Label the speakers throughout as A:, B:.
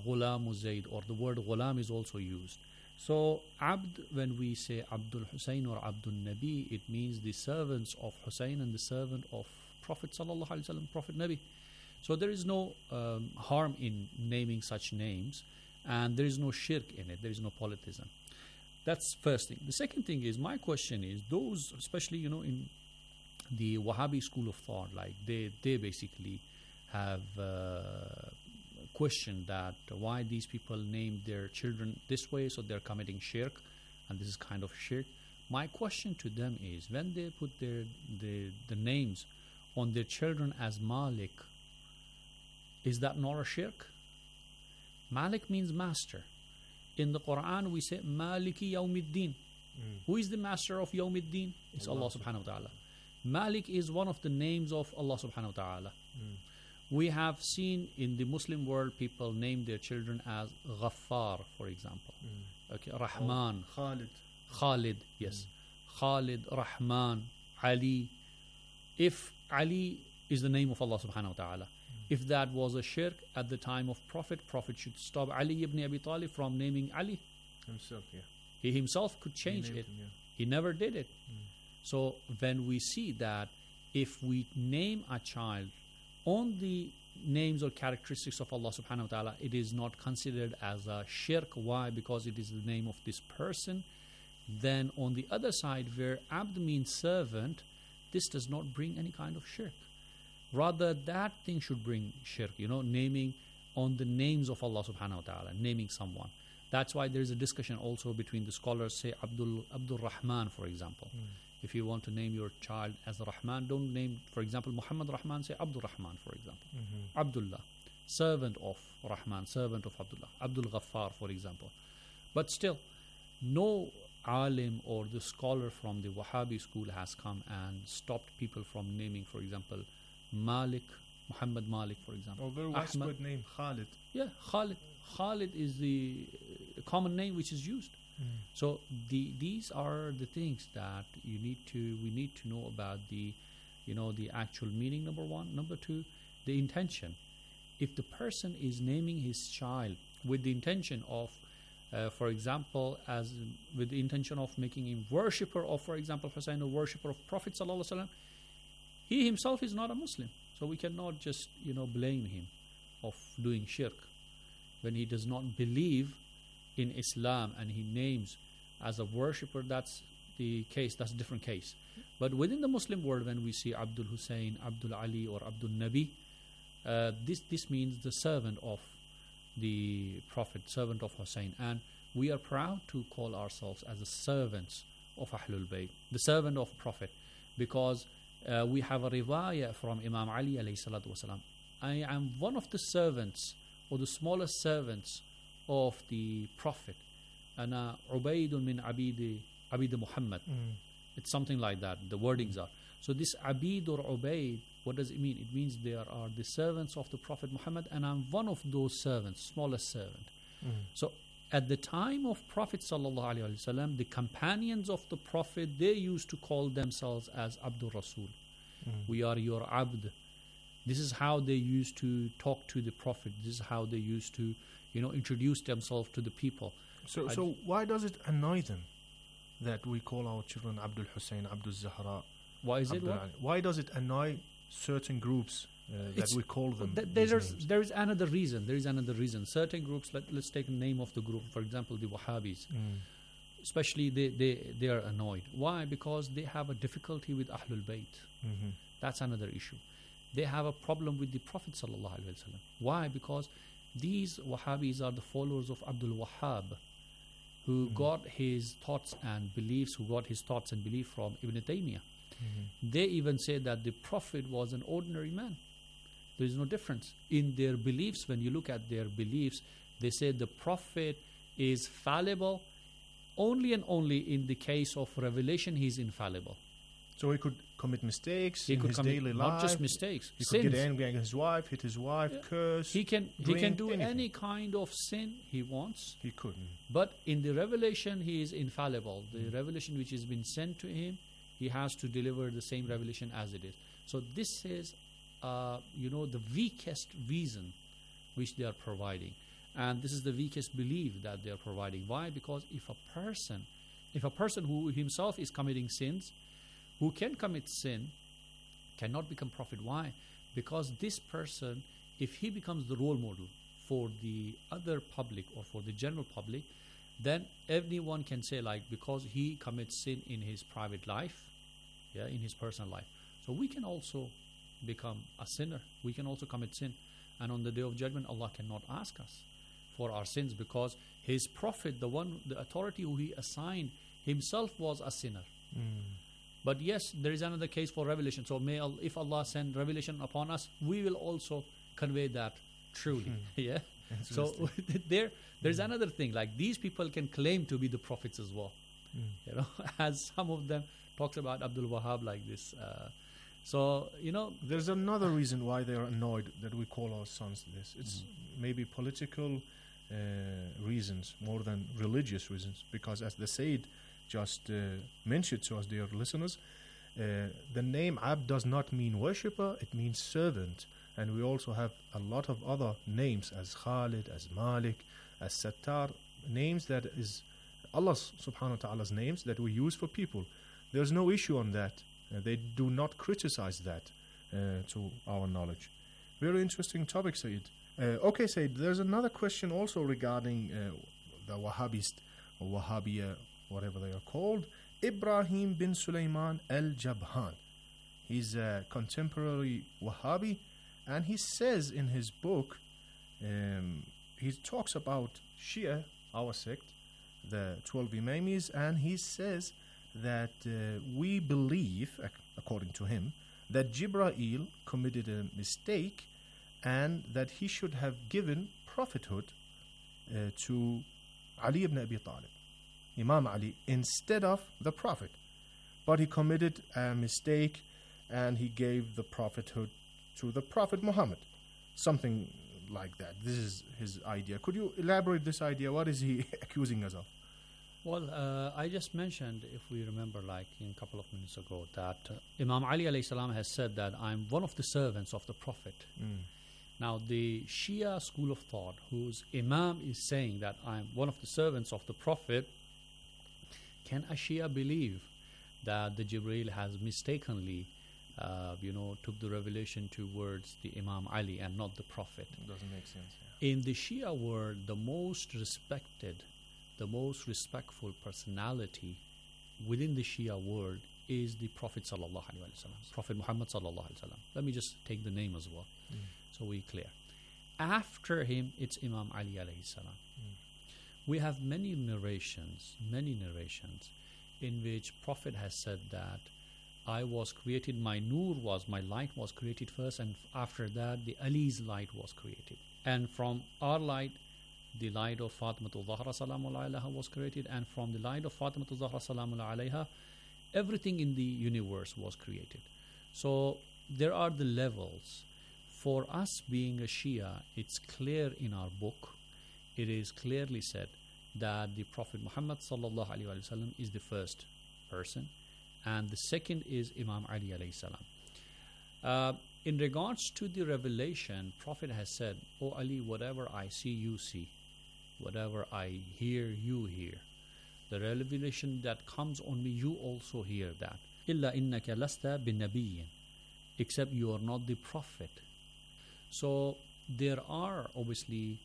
A: Ghulamu Zayd, or the word Ghulam is also used. So Abd, when we say Abdul Hussein or Abdul Nabi, it means the servants of Hussein and the servant of Prophet Sallallahu Alaihi Wasallam, Prophet Nabi. So there is no harm in naming such names, and there is no shirk in it, there is no polytheism. That's first thing. The second thing is, my question is, those, especially, in the Wahhabi school of thought, like they basically have questioned that why these people name their children this way, so they're committing shirk, and this is kind of shirk. My question to them is, when they put the names on their children as Malik, is that not a shirk? Malik means master. In the Quran we say Maliki Yawmiddin. Who is the master of Yawmiddin? It's Allah subhanahu wa ta'ala. Malik is one of the names of Allah subhanahu wa ta'ala. We have seen in the Muslim world people name their children as Ghaffar, for example. Okay, Rahman. Khalid, yes. Khalid, Rahman, Ali. If Ali is the name of Allah subhanahu wa ta'ala, if that was a shirk at the time of Prophet should stop Ali ibn Abi Talib from naming Ali
B: himself.
A: He himself could change it. He never did it. So when we see that if we name a child on the names or characteristics of Allah subhanahu wa ta'ala, it is not considered as a shirk. Why? Because it is the name of this person. Then on the other side, where Abd means servant, this does not bring any kind of shirk. Rather, that thing should bring shirk, naming on the names of Allah subhanahu wa ta'ala, naming someone. That's why there is a discussion also between the scholars, say Abdul Rahman, for example. If you want to name your child as Rahman, don't name, for example, Muhammad Rahman, say Abdul Rahman, for example. Abdullah, servant of Rahman, servant of Abdullah. Abdul Ghaffar, for example. But still, no alim or the scholar from the Wahhabi school has come and stopped people from naming, for example, Malik, Muhammad Malik, for example.
B: Very widespread name, Khalid.
A: Yeah, Khalid. Khalid is the common name which is used. So these are the things that we need to know about the actual meaning, number one. Number two, the intention. If the person is naming his child with the intention of, for example, with the intention of making him worshipper of, for example, Hussein, a worshipper of Prophet sallallahu alaihi wasallam, he himself is not a Muslim. So we cannot just blame him of doing shirk when he does not believe in Islam and he names as a worshipper. That's the case, that's a different case. But within the Muslim world, when we see Abdul Hussein, Abdul Ali, or Abdul Nabi, this means the servant of the Prophet, servant of Hussein. And we are proud to call ourselves as the servants of Ahlul Bayt, the servant of Prophet, because we have a riwayah from Imam Ali alayhi salatu wasalam. I am one of the servants, or the smallest servants of the Prophet. Ana Ubaydun min Abid Muhammad. It's something like that, the wordings are. So this Abid or Ubayd, what does it mean? It means they are the servants of the Prophet Muhammad, and I'm one of those servants, smallest servant. So at the time of Prophet sallallahu alaihi wasallam, the companions of the Prophet, they used to call themselves as Abdul Rasul. We are your Abd. This is how they used to talk to the Prophet. This is how they used to introduce themselves to the people.
B: So why does it annoy them that we call our children Abdul Hussein, Abdul Zahra?
A: Why is it?
B: Why does it annoy certain groups that we call them?
A: There is another reason. There is another reason. Certain groups, let's take the name of the group. For example, the Wahhabis. Especially they are annoyed. Why? Because they have a difficulty with Ahlul Bayt. That's another issue. They have a problem with the Prophet sallallahu alaihi wasallam. Why? Because these Wahhabis are the followers of Abdul Wahhab, who got his thoughts and beliefs from Ibn Taymiyyah. They even say that the Prophet was an ordinary man. There is no difference in their beliefs. When you look at their beliefs, they say the Prophet is fallible. Only and only in the case of revelation he is infallible.
B: So he could commit mistakes in his daily life.
A: Not just mistakes.
B: He could get angry at his wife, hit his wife, curse.
A: He can do anything. Any kind of sin he wants.
B: He couldn't.
A: But in the revelation he is infallible. The revelation which has been sent to him, he has to deliver the same revelation as it is. So this is the weakest reason which they are providing. And this is the weakest belief that they are providing. Why? Because if a person who himself is committing sins, who can commit sin, cannot become prophet. Why? Because this person, if he becomes the role model for the other public or for the general public, then everyone can say, like, because he commits sin in his private life, in his personal life, so we can also become a sinner. We can also commit sin. And on the day of judgment, Allah cannot ask us for our sins, because his prophet, the authority who he assigned, himself was a sinner. But yes, there is another case for revelation. So if Allah send revelation upon us, we will also convey that truly. Yeah. So there's another thing. Like, these people can claim to be the prophets as well. As some of them talks about Abdul Wahab like this. So
B: there's another reason why they are annoyed that we call our sons this. It's maybe political reasons more than religious reasons, because as the Sayyid just mentioned to us, dear listeners, the name Abd does not mean worshipper, it means servant. And we also have a lot of other names as Khalid, as Malik, as Sattar, names that is Allah subhanahu wa ta'ala's names that we use for people. There's no issue on that. They do not criticize that to our knowledge. Very interesting topic, Sayyid. Okay, Sayyid, there's another question also regarding the Wahhabist or Wahhabiyya, whatever they are called. Ibrahim bin Sulaiman al-Jabhan. He's a contemporary Wahhabi, and he says in his book, he talks about Shia, our sect, the 12 Imamis, and he says that we believe, according to him, that Jibreel committed a mistake and that he should have given prophethood to Ali ibn Abi Talib, Imam Ali, instead of the prophet. But he committed a mistake and he gave the prophethood to the Prophet Muhammad. Something like that. This is his idea. Could you elaborate this idea? What is he accusing us of?
A: Well, I just mentioned, if we remember, like in a couple of minutes ago, that Imam Ali alayhi salam has said that I'm one of the servants of the Prophet. Now, the Shia school of thought, whose Imam is saying that I'm one of the servants of the Prophet, can a Shia believe that the Jibreel has mistakenly, took the revelation towards the Imam Ali and not the Prophet?
B: It doesn't make sense. Yeah.
A: In the Shia world, the most respected, the most respectful personality within the Shia world is the Prophet sallallahu alaihi wasallam, Prophet Muhammad sallallahu alaihi wasallam. Let me just take the name as well, so we clear. After him, it's Imam Ali alayhi salam. We have many narrations in which Prophet has said that I was created, my light was created first, and after that the Ali's light was created. And from our light, the light of Fatimatul Zahra salamu alayha was created, and from the light of Fatimatul Zahra salamu alayha, everything in the universe was created. So there are the levels. For us being a Shia, it's clear in our book, it is clearly said that the Prophet Muhammad sallallahu alaihi wasallam is the first person, and the second is Imam Ali alayhi salam. In regards to the revelation, Prophet has said, "O Ali, whatever I see, you see. Whatever I hear, you hear. The revelation that comes on me, you also hear that. Illa innaka lasta bin nabiyyin, except you are not the prophet." So there are obviously,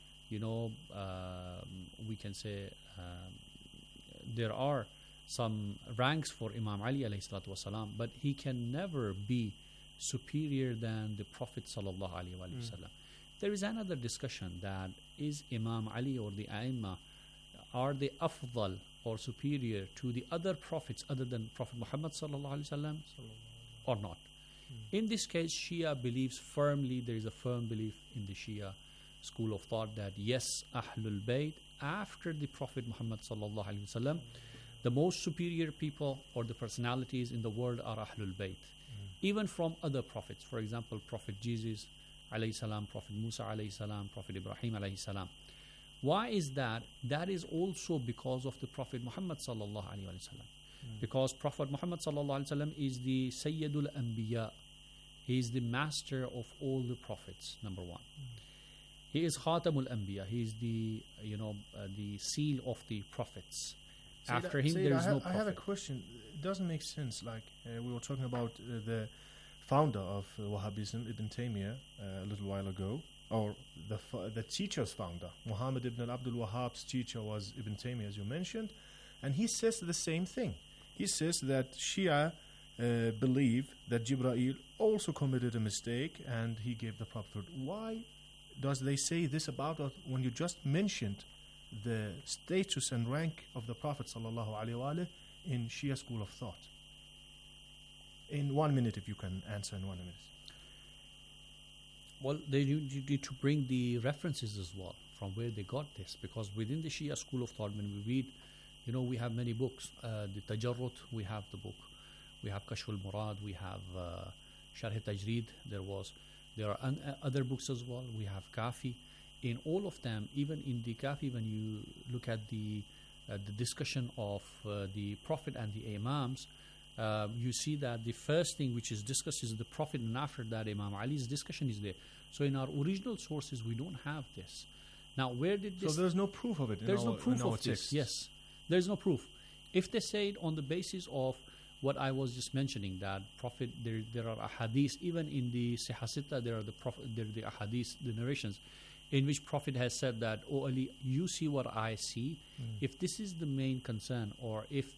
A: we can say there are some ranks for Imam Ali alayhi salatu wasalam, but he can never be superior than the Prophet sallallahu alaihi wasallam. There is another discussion that is Imam Ali or the Aimma, are they afdal or superior to the other prophets other than Prophet Muhammad sallallahu alaihi wasallam or not? In this case, Shia believes firmly, there is a firm belief in the Shia school of thought that yes, Ahlul Bayt, after the Prophet Muhammad sallallahu alaihi wasallam, the most superior people or the personalities in the world are Ahlul Bayt. Even from other prophets, for example, Prophet Jesus alayhi salam, Prophet Musa alayhi salam, Prophet Ibrahim alayhi salam. Why is that? That is also because of the Prophet Muhammad sallallahu alaihi wasallam. Because Prophet Muhammad sallallahu alaihi wasallam is the Sayyidul Anbiya. He is the master of all the prophets, number one. He is Khatamul Anbiya. He is the seal of the prophets. After him, there is no prophet.
B: I have a question. It doesn't make sense. Like we were talking about the founder of Wahhabism, Ibn Taymiyyah, a little while ago, or the teacher's founder, Muhammad ibn Abdul Wahhab's teacher was Ibn Taymiyyah, as you mentioned, and he says the same thing. He says that Shia believe that Jibreel also committed a mistake and he gave the prophet. Why does they say this about us when you just mentioned the status and rank of the Prophet ﷺ in Shia school of thought? In 1 minute, if you can answer in 1 minute.
A: Well, you need to bring the references as well from where they got this, because within the Shia school of thought, when we read, we have many books. The Tajarrut, we have the book. We have Kashf al-Murad, we have Sharh Tajreed. There are other books as well. We have Kafi. In all of them, even in the Kafi, when you look at the discussion of the Prophet and the Imams, you see that the first thing which is discussed is the Prophet, and after that Imam Ali's discussion is there. So in our original sources, we don't have this. Now, where did this...
B: So there's no proof of it
A: There's no proof of
B: text.
A: this, yes. There's no proof. If they say it on the basis of what I was just mentioning, that Prophet, there are ahadith, even in the Sihah Sitta, there are the ahadith, the narrations, in which Prophet has said that, "Oh Ali, you see what I see." If this is the main concern, or if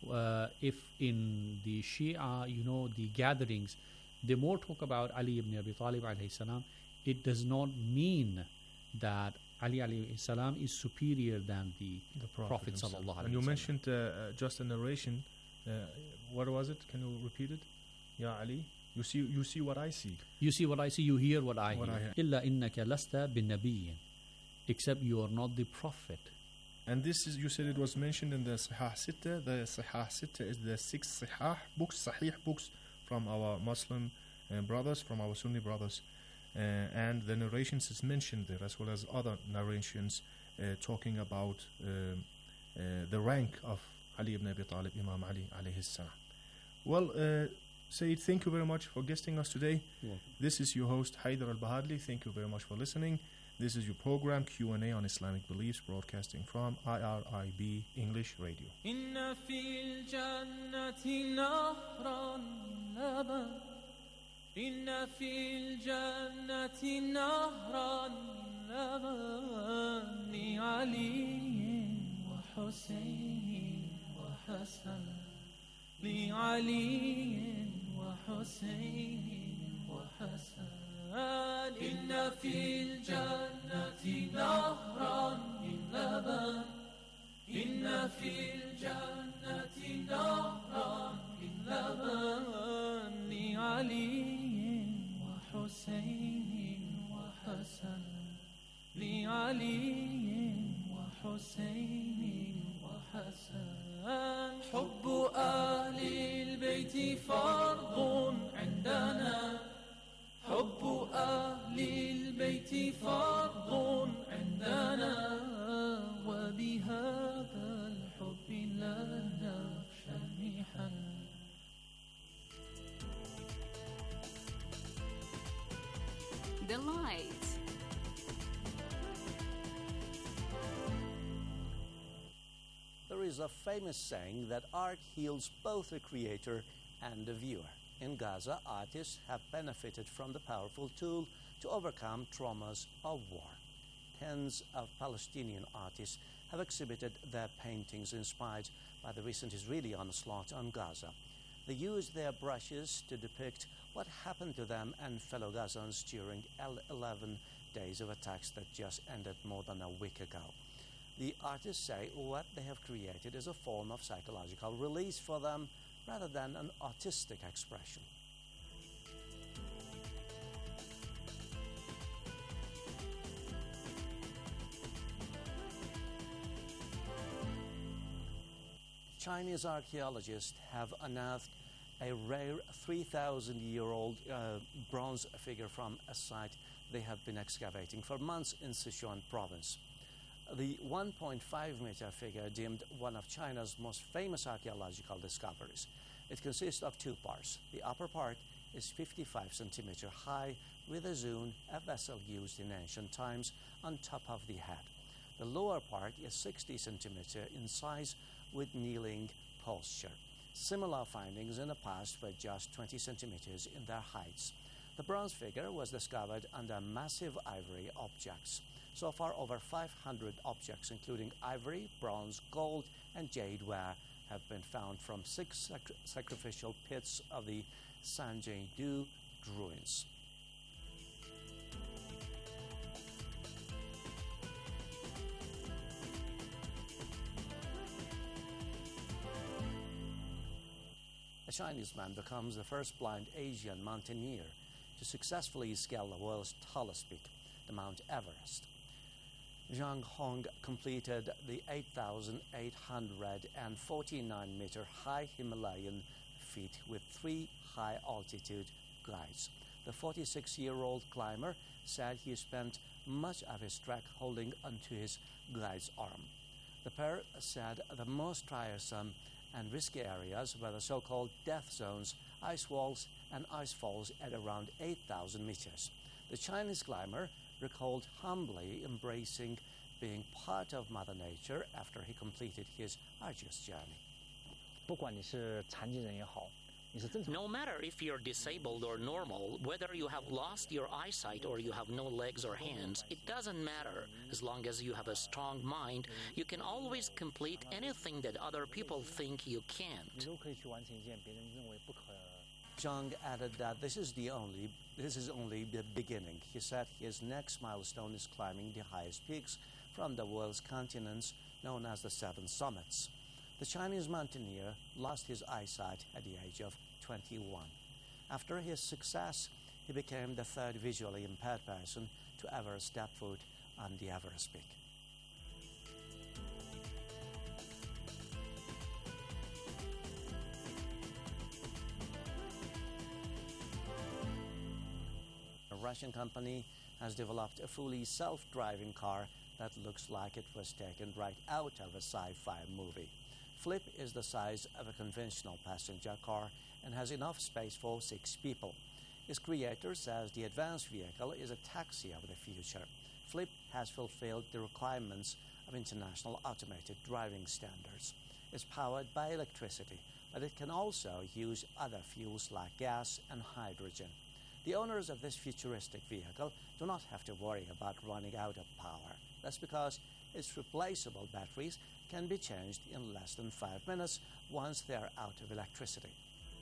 A: in the Shia, the gatherings, they more talk about Ali ibn Abi Talib alayhi salam, it does not mean that Ali alayhi salam is superior than the Prophet sallallahu alaihi wasallam.
B: And you mentioned just a narration. What was it? Can you repeat it? Ya Ali, you see what I see.
A: You see what I see, you hear what I hear. Illa innaka lasta bin nabiyyin, except you are not the prophet.
B: And this is, you said it was mentioned in the Sihah Sitta. The Sihah Sitta is the 6 Sahih books from our Muslim brothers, from our Sunni brothers. And the narrations is mentioned there, as well as other narrations talking about the rank of Ali ibn Abi Talib, Imam Ali alayhi salam. Well, Sayyid, thank you very much for guesting us today. This is your host, Haider Al-Bahadli. Thank you very much for listening. This is your program, Q&A on Islamic Beliefs, broadcasting from IRIB English Radio.
C: Inna fil jannati nahran laban. Inna fil jannati nahran laban. Li Ali wa Hussein wa Hassan. Li Ali wa Hussein wa Hassan. إن في الجنة نهرا من لبن إن في الجنة نهرا من لبن لعلي وحسين وحسن لعلي وحسين وحسن حب أهل البيت فرض عندنا حب أهل البيت فرض عندنا وبهذا الحب لا نخشى المحن
D: The Light.
E: There is a famous saying that art heals both the creator and the viewer. In Gaza, artists have benefited from the powerful tool to overcome traumas of war. Tens of Palestinian artists have exhibited their paintings inspired by the recent Israeli onslaught on Gaza. They used their brushes to depict what happened to them and fellow Gazans during 11 days of attacks that just ended more than a week ago. The artists say what they have created is a form of psychological release for them, rather than an artistic expression. Chinese archaeologists have unearthed a rare 3,000-year-old bronze figure from a site they have been excavating for months in Sichuan province. The 1.5-meter figure, deemed one of China's most famous archaeological discoveries. It consists of two parts. The upper part is 55 centimeter high with a zun, a vessel used in ancient times, on top of the head. The lower part is 60 centimeter in size with kneeling posture. Similar findings in the past were just 20 centimeters in their heights. The bronze figure was discovered under massive ivory objects. So far, over 500 objects, including ivory, bronze, gold, and jade ware, have been found from 6 sacrificial pits of the Sanjing-do ruins. A Chinese man becomes the first blind Asian mountaineer to successfully scale the world's tallest peak, the Mount Everest. Zhang Hong completed the 8,849-meter high Himalayan feat with 3 high-altitude glides. The 46-year-old climber said he spent much of his trek holding onto his glide's arm. The pair said the most tiresome and risky areas were the so-called death zones, ice walls, and ice falls at around 8,000 meters. The Chinese climber recalled humbly embracing being part of Mother Nature after he completed his arduous journey.
F: 不管你是残疾人也好，你是正常。
G: No matter if you're disabled or normal, whether you have lost your eyesight or you have no legs or hands, it doesn't matter. As long as you have a strong mind, you can always complete anything that other people think you
F: 你
G: can't.
F: 都可以去完成一件别人认为不可。
E: Zhang added that this is only the beginning. He said his next milestone is climbing the highest peaks from the world's continents, known as the Seven Summits. The Chinese mountaineer lost his eyesight at the age of 21. After his success, he became the third visually impaired person to ever step foot on the Everest peak. A Russian company has developed a fully self-driving car that looks like it was taken right out of a sci-fi movie. Flip is the size of a conventional passenger car and has enough space for 6 people. Its creator says the advanced vehicle is a taxi of the future. Flip has fulfilled the requirements of international automated driving standards. It's powered by electricity, but it can also use other fuels like gas and hydrogen. The owners of this futuristic vehicle do not have to worry about running out of power. That's because its replaceable batteries can be changed in less than 5 minutes once they are out of electricity.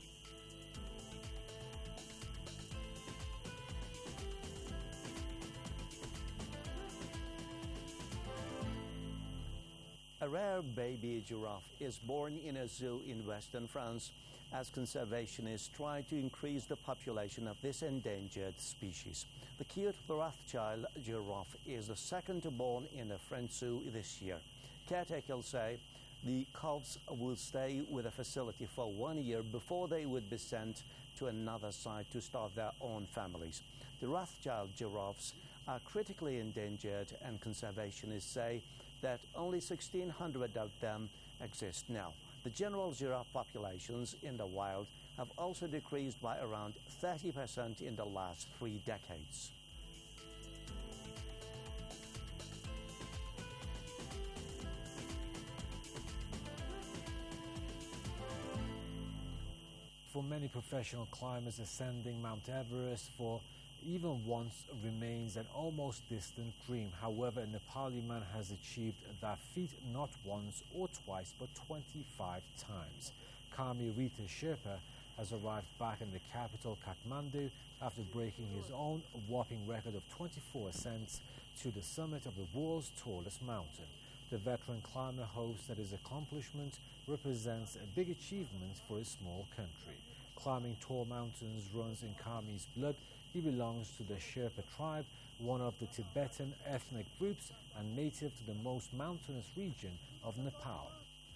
E: A rare baby giraffe is born in a zoo in western France as conservationists try to increase the population of this endangered species. The cute Rothschild giraffe is the second born in a French zoo this year. Caretakers say the calves will stay with the facility for 1 year before they would be sent to another site to start their own families. The Rothschild giraffes are critically endangered, and conservationists say that only 1,600 of them exist now. The general giraffe populations in the wild have also decreased by around 30% in the last 3 decades.
H: For many professional climbers, ascending Mount Everest for even once remains an almost distant dream. However, a Nepali man has achieved that feat not once or twice, but 25 times. Kami Rita Sherpa has arrived back in the capital, Kathmandu, after breaking his own whopping record of 24 ascents to the summit of the world's tallest mountain. The veteran climber hopes that his accomplishment represents a big achievement for a small country. Climbing tall mountains runs in Kami's blood. He belongs to the Sherpa tribe, one of the Tibetan ethnic groups and native to the most mountainous region of Nepal.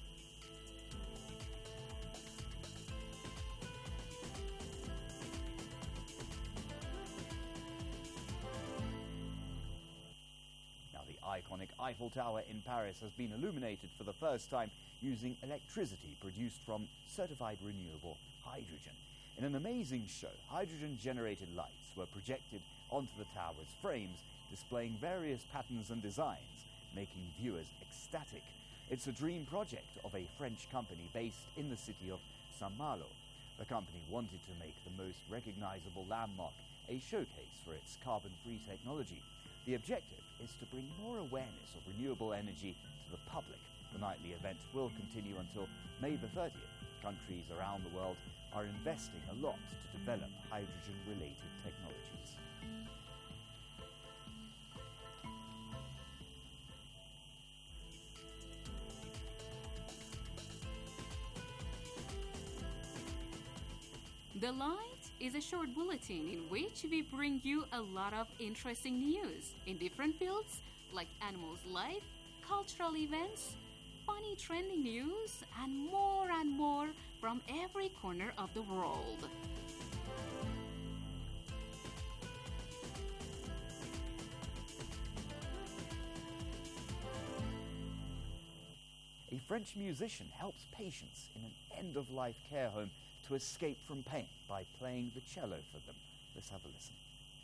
I: Now, the iconic Eiffel Tower in Paris has been illuminated for the first time using electricity produced from certified renewable hydrogen. In an amazing show, hydrogen-generated lights were projected onto the tower's frames, displaying various patterns and designs, making viewers ecstatic. It's a dream project of a French company based in the city of Saint-Malo. The company wanted to make the most recognizable landmark a showcase for its carbon-free technology. The objective is to bring more awareness of renewable energy to the public. The nightly event will continue until May the 30th. Countries around the world are investing a lot to develop hydrogen-related technologies.
D: The Light is a short bulletin in which we bring you a lot of interesting news in different fields like animals' life, cultural events, funny trending news, and more from every corner of the world.
I: A French musician helps patients in an end-of-life care home to escape from pain by playing the cello for them. Let's have a listen.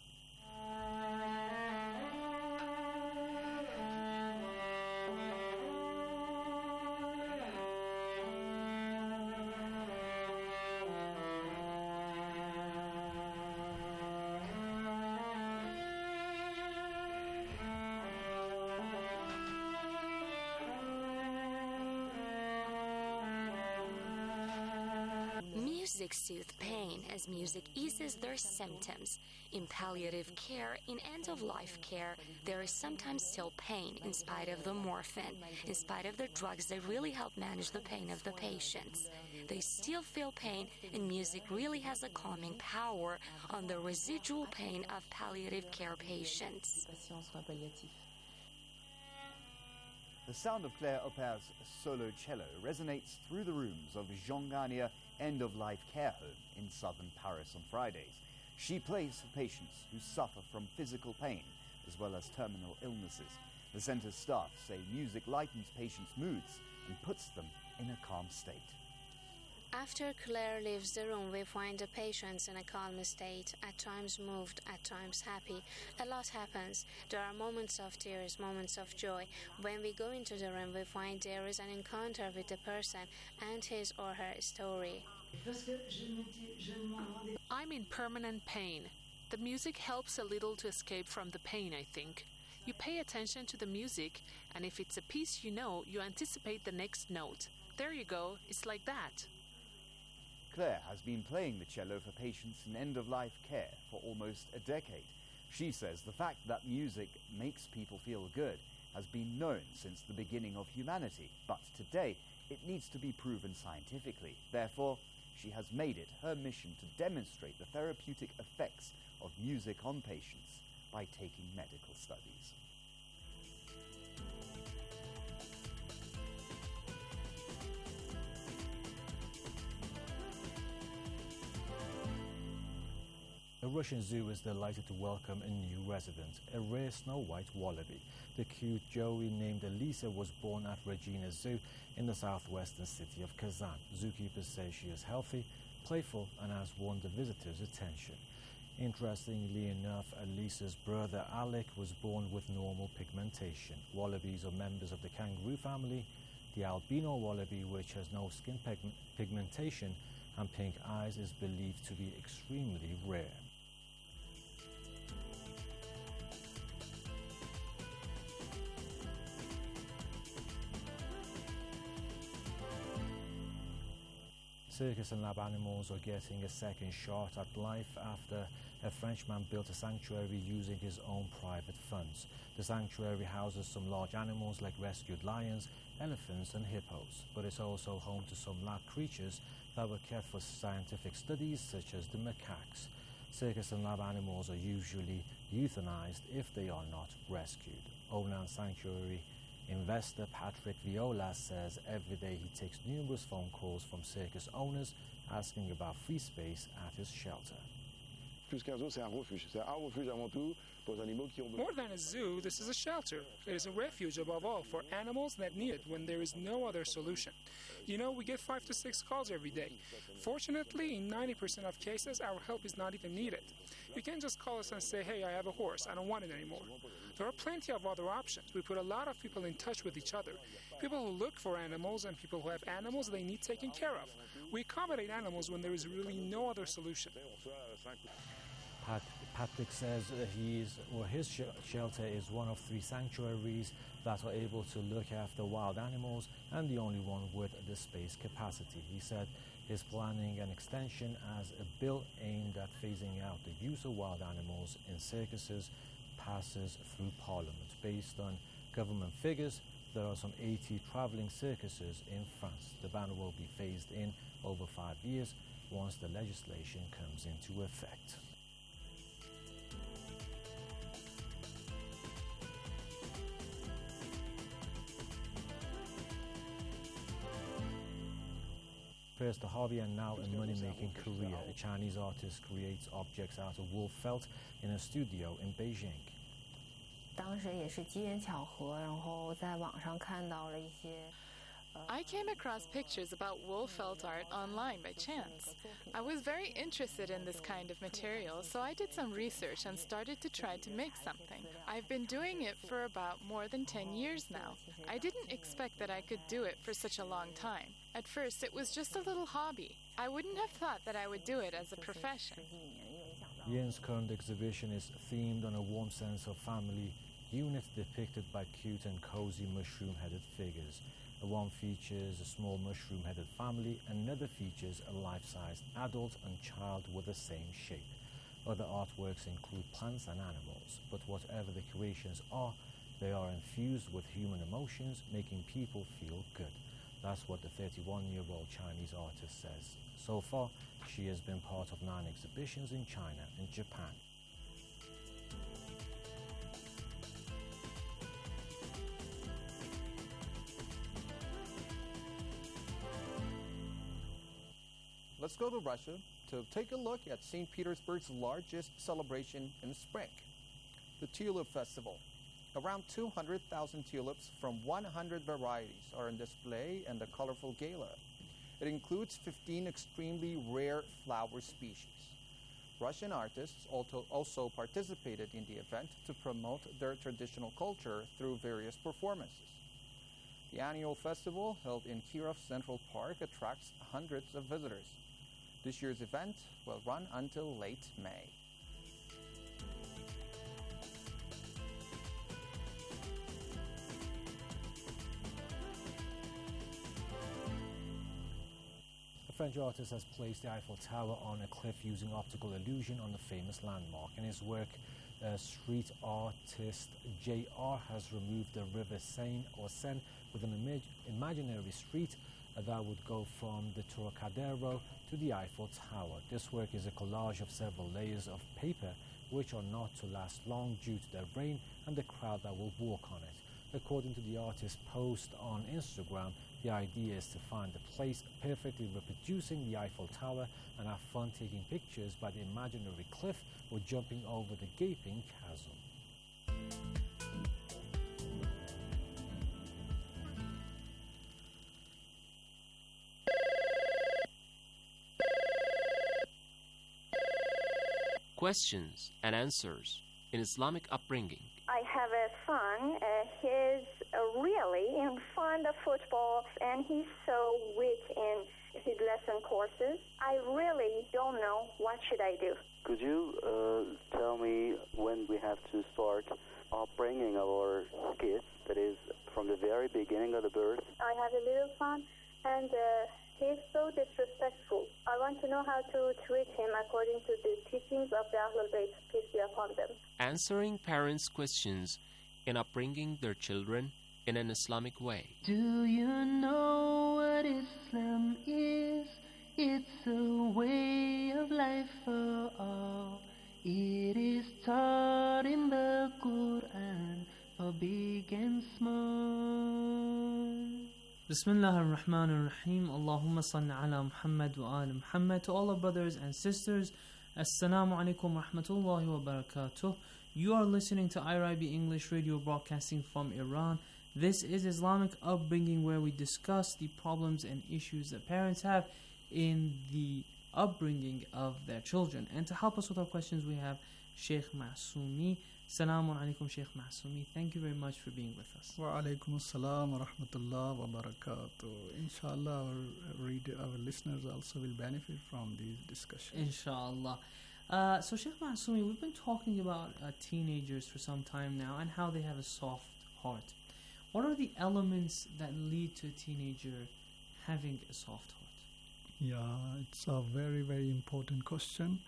J: Music soothes pain as music eases their symptoms. In palliative care, in end-of-life care, there is sometimes still pain in spite of the morphine, in spite of the drugs that really help manage the pain of the patients. They still feel pain, and music really has a calming power on the residual pain of palliative care patients.
I: The sound of Claire Opper's solo cello resonates through the rooms of Jean Garnier End-of-Life Care Home in southern Paris on Fridays. She plays for patients who suffer from physical pain as well as terminal illnesses. The centre's staff say music lightens patients' moods and puts them in a calm state.
K: After Claire leaves the room, we find the patients in a calm state, at times moved, at times happy. A lot happens. There are moments of tears, moments of joy. When we go into the room, we find there is an encounter with the person and his or her story.
L: I'm in permanent pain. The music helps a little to escape from the pain, I think. You pay attention to the music, and if it's a piece you know, you anticipate the next note. There you go, it's like that.
I: Claire has been playing the cello for patients in end-of-life care for almost a decade. She says the fact that music makes people feel good has been known since the beginning of humanity, but today it needs to be proven scientifically. Therefore, she has made it her mission to demonstrate the therapeutic effects of music on patients by taking medical studies.
H: A Russian zoo is delighted to welcome a new resident, a rare snow-white wallaby. The cute Joey named Elisa was born at Regina Zoo in the southwestern city of Kazan. Zookeepers say she is healthy, playful, and has won the visitors' attention. Interestingly enough, Elisa's brother Alec was born with normal pigmentation. Wallabies are members of the kangaroo family. The albino wallaby, which has no skin pigmentation and pink eyes, is believed to be extremely rare. Circus and lab animals are getting a second shot at life after a Frenchman built a sanctuary using his own private funds. The sanctuary houses some large animals like rescued lions, elephants and hippos, but it's also home to some lab creatures that were kept for scientific studies, such as the macaques. Circus and lab animals are usually euthanized if they are not rescued. Onan Sanctuary investor Patrick Viola says every day he takes numerous phone calls from circus owners asking about free space at his shelter.
M: Plus qu'un zoo, c'est un refuge. C'est un refuge avant tout pour les animaux qui ont besoin.
N: More than a zoo, this is a shelter. It is a refuge above all for animals that need it when there is no other solution. You know, we get 5 to 6 calls every day. Fortunately, in 90% of cases, our help is not even needed. You can just call us and say, hey, I have a horse, I don't want it anymore. There are plenty of other options. We put a lot of people in touch with each other. People who look for animals and people who have animals they need taken care of. We accommodate animals when there is really no other solution.
H: Patrick says his shelter is one of 3 sanctuaries that are able to look after wild animals and the only one with the space capacity. He said he's planning an extension as a bill aimed at phasing out the use of wild animals in circuses passes through Parliament. Based on government figures, there are some 80 traveling circuses in France. The ban will be phased in over 5 years once the legislation comes into effect. First a hobby and now a money-making career. A Chinese artist creates objects out of wool felt in a studio in Beijing.
O: 当时也是机缘巧合，然后在网上看到了一些
L: I came across pictures about wool felt art online by chance. I was very interested in this kind of material, so I did some research and started to try to make something. I've been doing it for about more than 10 years now. I didn't expect that I could do it for such a long time. At first, it was just a little hobby. I wouldn't have thought that I would do it as a profession.
H: Yin's current exhibition is themed on a warm sense of family, units depicted by cute and cozy mushroom-headed figures. One features a small mushroom-headed family, another features a life-sized adult and child with the same shape. Other artworks include plants and animals, but whatever the creations are, they are infused with human emotions, making people feel good. That's what the 31-year-old Chinese artist says. So far, she has been part of 9 exhibitions in China and Japan.
P: Let's go to Russia to take a look at St. Petersburg's largest celebration in spring, the Tulip Festival. Around 200,000 tulips from 100 varieties are on display in the colorful gala. It includes 15 extremely rare flower species. Russian artists also participated in the event to promote their traditional culture through various performances. The annual festival, held in Kirov Central Park, attracts hundreds of visitors. This year's event will run until late May.
H: A French artist has placed the Eiffel Tower on a cliff using optical illusion on the famous landmark. In his work, street artist J.R. has removed the river Seine with an imaginary street that would go from the Trocadero to the Eiffel Tower. This work is a collage of several layers of paper which are not to last long due to the rain and the crowd that will walk on it. According to the artist's post on Instagram, the idea is to find a place perfectly reproducing the Eiffel Tower and have fun taking pictures by the imaginary cliff or jumping over the gaping chasm.
Q: Questions and answers in Islamic upbringing.
R: I have a son. He's really fond of football, and he's so weak in his lesson courses. I really don't know what should I do.
S: Could you tell me when we have to start upbringing our kids, that is, from the very beginning of the birth?
R: I have a little son, and he's so disrespectful. I want to know how to treat him according to the teachings of the Ahlul Bayt, peace be upon them.
Q: Answering parents' questions in upbringing their children in an Islamic way.
C: Do you know what Islam is? It's a way of life for all. It is taught in the Quran for big and small.
T: Bismillah ar-Rahman ar-Rahim. Allahumma salli ala Muhammad wa ala Muhammad. To all our brothers and sisters, Assalamu alaikum wa rahmatullahi wa barakatuh. You are listening to IRIB English Radio broadcasting from Iran. This is Islamic Upbringing, where we discuss the problems and issues that parents have in the upbringing of their children. And to help us with our questions, we have Sheikh Masoumi. Assalamu alaikum, Sheikh Masoumi. Thank you very much for being with us.
U: Wa alaikum assalam wa rahmatullah wa barakatuh. Inshallah, our listeners also will benefit from these discussions.
T: Inshallah. So Sheikh Masoumi, we've been talking about teenagers for some time now and how they have a soft heart. What are the elements that lead to a teenager having a soft heart?
U: Yeah, it's a very, very important question.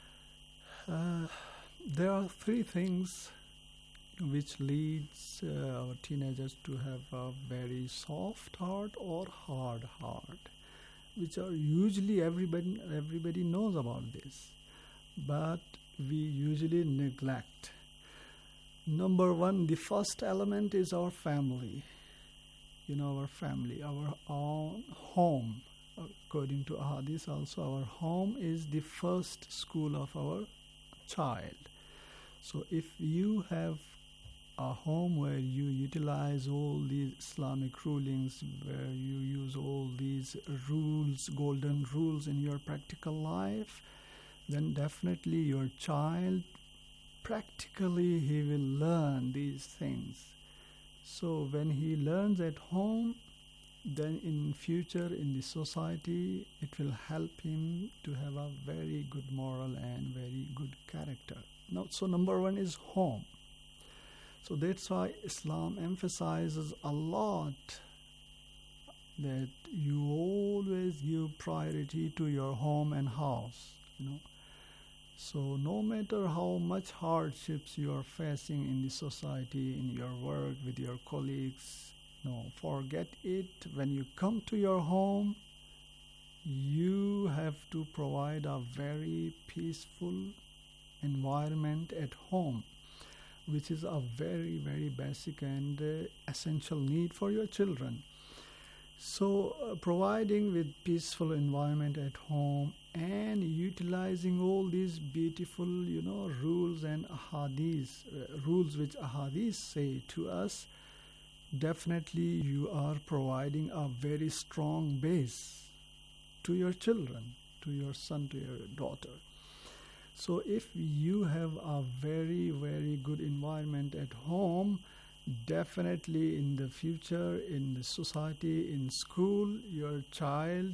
U: There are three things which leads our teenagers to have a very soft heart or hard heart, which are usually everybody knows about this, but we usually neglect. Number one, the first element is our family. Our family, our own home. According to Ahadith also, our home is the first school of our child. So if you have a home where you utilize all these Islamic rulings, where you use all these rules, golden rules in your practical life, then definitely your child, practically he will learn these things. So when he learns at home, then in future in the society it will help him to have a very good moral and very good character. Now, so number one is home. So that's why Islam emphasizes a lot that you always give priority to your home and house. So no matter how much hardships you are facing in the society, in your work, with your colleagues, no, forget it. When you come to your home, you have to provide a very peaceful environment at home, which is a very, very basic and essential need for your children. So providing with peaceful environment at home and utilizing all these beautiful, rules and ahadith, rules which ahadith say to us, definitely you are providing a very strong base to your children, to your son, to your daughter. So if you have a very, very good environment at home, definitely in the future, in the society, in school, your child,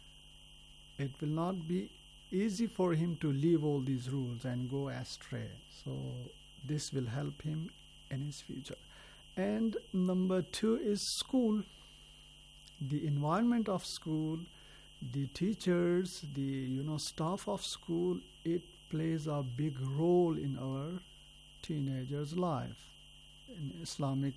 U: it will not be easy for him to leave all these rules and go astray. So this will help him in his future. And number two is school. The environment of school, the teachers, the staff of school, it plays a big role in our teenagers' life, in Islamic,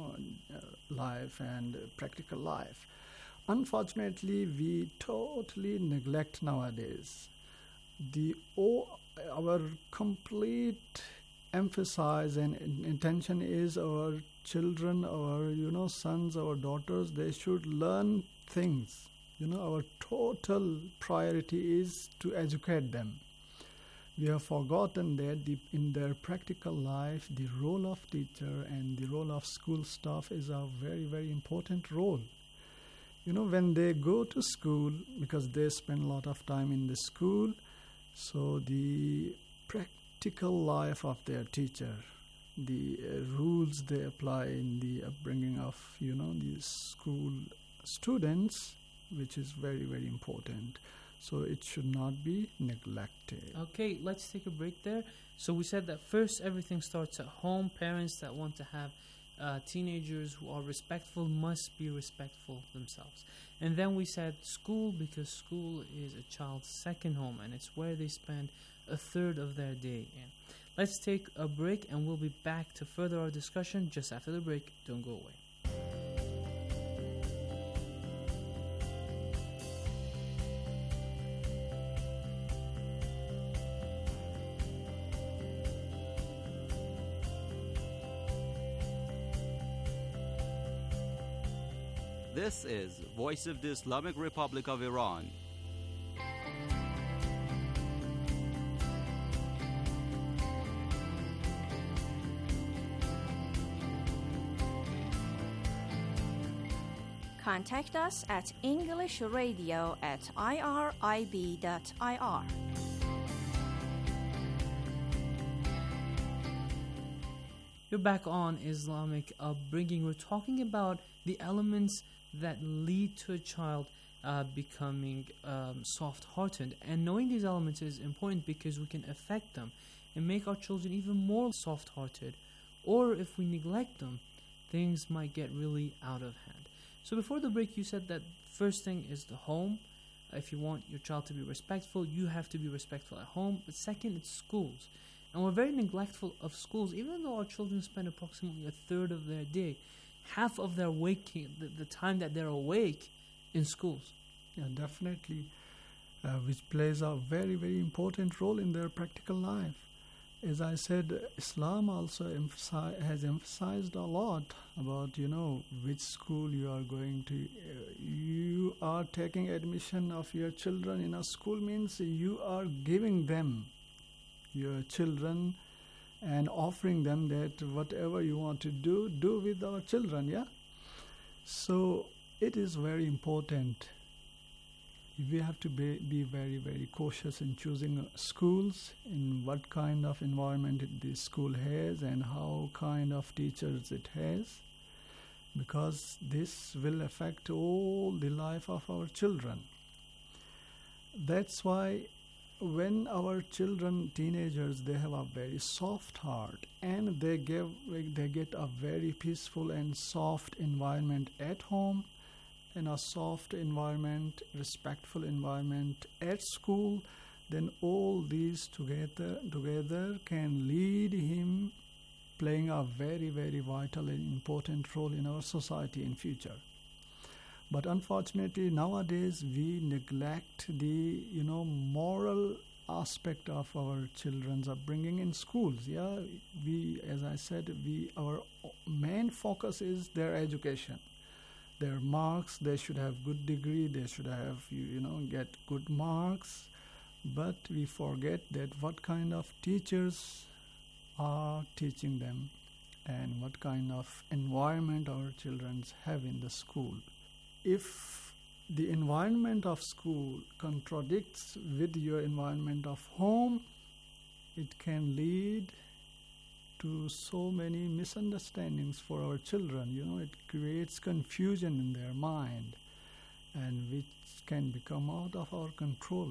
U: life and practical life. Unfortunately, we totally neglect nowadays. Our complete emphasis and intention is our children, our sons, our daughters, they should learn things. Our total priority is to educate them. We have forgotten that in their practical life, the role of teacher and the role of school staff is a very, very important role. When they go to school, because they spend a lot of time in the school, so the practical life of their teacher, the rules they apply in the upbringing of, the school students, which is very, very important. So it should not be neglected.
T: Okay, let's take a break there. So we said that first everything starts at home. Parents that want to have teenagers who are respectful must be respectful themselves. And then we said school, because school is a child's second home and it's where they spend a third of their day in. Let's take a break and we'll be back to further our discussion just after the break. Don't go away.
V: This is Voice of the Islamic Republic of Iran.
A: contact us at englishradio@irib.ir.
T: You're back on Islamic Upbringing. We're talking about the elements that lead to a child becoming soft-hearted. And knowing these elements is important because we can affect them and make our children even more soft-hearted. Or if we neglect them, things might get really out of hand. So before the break, you said that first thing is the home. If you want your child to be respectful, you have to be respectful at home. But second, it's schools. And we're very neglectful of schools, even though our children spend approximately a third of their day, half of their waking, the time that they're awake in schools.
U: Yeah, definitely, which plays a very, very important role in their practical life. As I said, Islam also has emphasized a lot about, which school you are going to. You are taking admission of your children in a school means you are giving them your children and offering them that whatever you want to do with our children, yeah? So it is very important. We have to be very, very cautious in choosing schools, in what kind of environment the school has and how kind of teachers it has, because this will affect all the life of our children. That's why when our children, teenagers, they have a very soft heart and they get a very peaceful and soft environment at home, and a soft environment, respectful environment at school, then all these together can lead him playing a very, very vital and important role in our society in future. But unfortunately, nowadays we neglect the moral aspect of our children's upbringing in schools. Yeah, as I said, our main focus is their education, their marks. They should have good degree. They should have get good marks. But we forget that what kind of teachers are teaching them, and what kind of environment our children have in the school. If the environment of school contradicts with your environment of home, it can lead to so many misunderstandings for our children. It creates confusion in their mind, and which can become out of our control.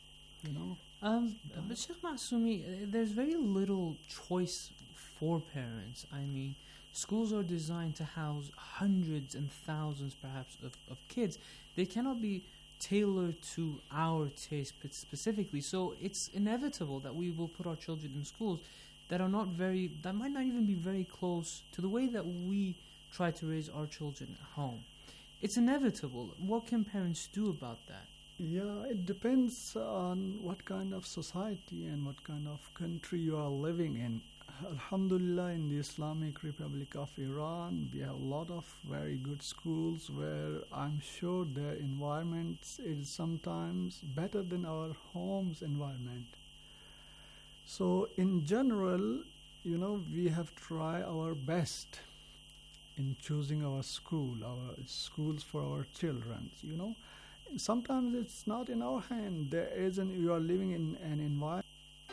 T: But Sheikh Masumi, there's very little choice for parents. I mean, schools are designed to house hundreds and thousands, perhaps, of kids. They cannot be tailored to our taste specifically. So it's inevitable that we will put our children in schools that might not even be very close to the way that we try to raise our children at home. It's inevitable. What can parents do about that?
U: Yeah, it depends on what kind of society and what kind of country you are living in. Alhamdulillah, in the Islamic Republic of Iran, we have a lot of very good schools where I'm sure their environment is sometimes better than our home's environment. So in general, we have tried our best in choosing our schools for our children. Sometimes it's not in our hand. You are living in an environment.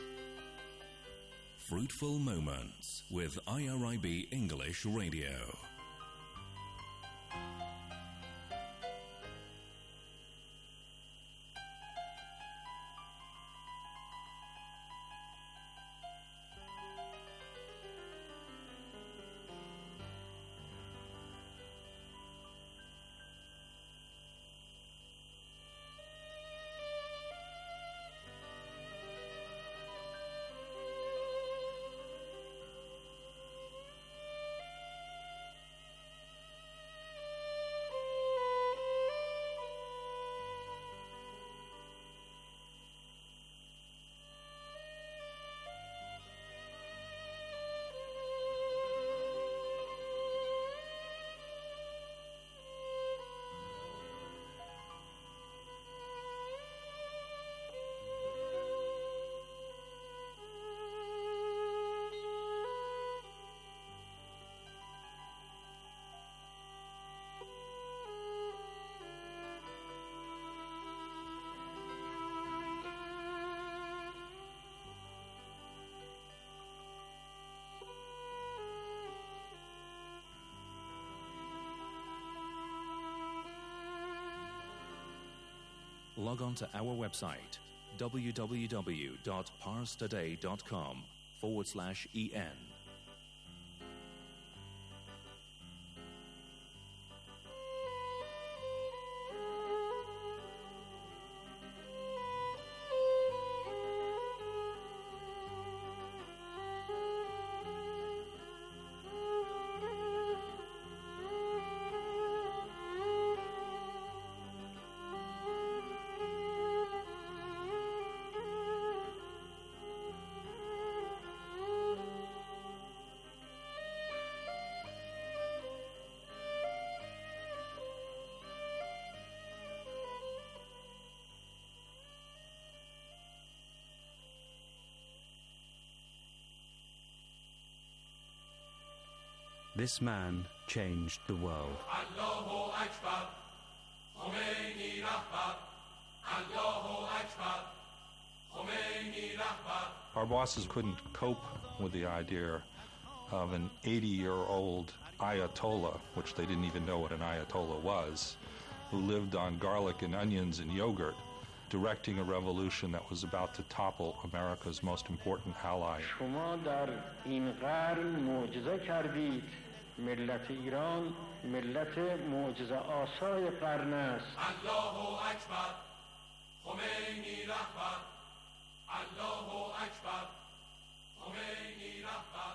B: Fruitful Moments with IRIB English Radio. log on to our website www.parstoday.com/en.
F: This man changed the world.
G: Allahu Akbar, Khomeini Rahbar, Allahu Akbar, Khomeini Rahbar.
W: Our bosses couldn't cope with the idea of an 80-year-old Ayatollah, which they didn't even know what an Ayatollah was, who lived on garlic and onions and yogurt, directing a revolution that was about to topple America's most important ally.
X: شما در این قرن معجزه کردید. ملت ایران ملت معجزه آسای قرن است.
G: Allahu Akbar, Khomeini Rahbar, Allahu Akbar, Khomeini Rahbar,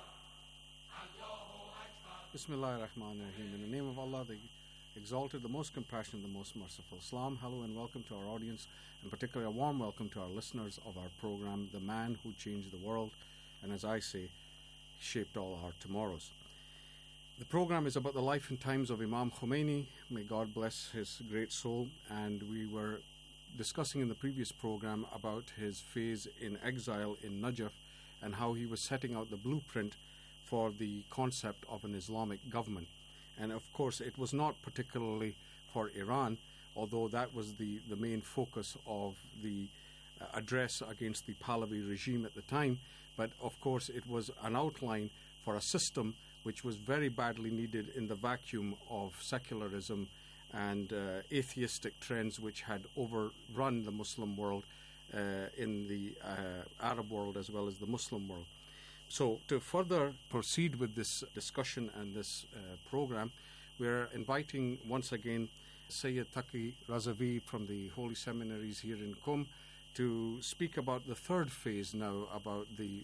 G: Allahu Akbar.
Y: Bismillah ar-Rahman ar-Rahim. In the name of Allah, the Exalted, the Most Compassionate, the Most Merciful. Salam, hello, and welcome to our audience, and particularly a warm welcome to our listeners of our program, The Man Who Changed the World, and as I say, shaped all our tomorrows. The program is about the life and times of Imam Khomeini. May God bless his great soul. And we were discussing in the previous program about his phase in exile in Najaf and how he was setting out the blueprint for the concept of an Islamic government. And of course, it was not particularly for Iran, although that was the main focus of the address against the Pahlavi regime at the time. But of course, it was an outline for a system which was very badly needed in the vacuum of secularism and atheistic trends which had overrun the Muslim world in the Arab world as well as the Muslim world. So to further proceed with this discussion and this program, we're inviting once again Sayyid Taqi Razavi from the Holy Seminaries here in Qom to speak about the third phase now about the